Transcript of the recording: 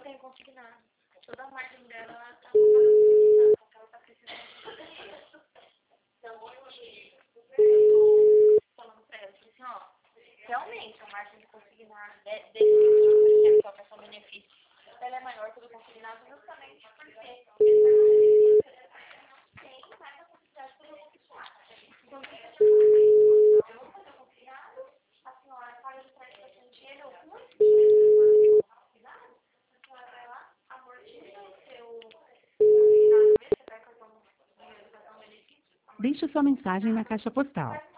tem consignado. Toda a margem dela, ela tá consignada, porque ela tá precisando fazer isso. Então, hoje, eu tô falando pra ela, assim, ó, realmente, a margem de consignado, desde que eu só peça benefício, ela é maior que o do consignado justamente porque tem mais a possibilidade de eu consignado. Então, o que eu vou fazer o consignado, a senhora paga de 30% dinheiro, eu muito dinheiro consignado, a senhora vai lá, amortiza o seu consignado mesmo, você vai cartão de educação benefício. Deixe sua mensagem na caixa postal.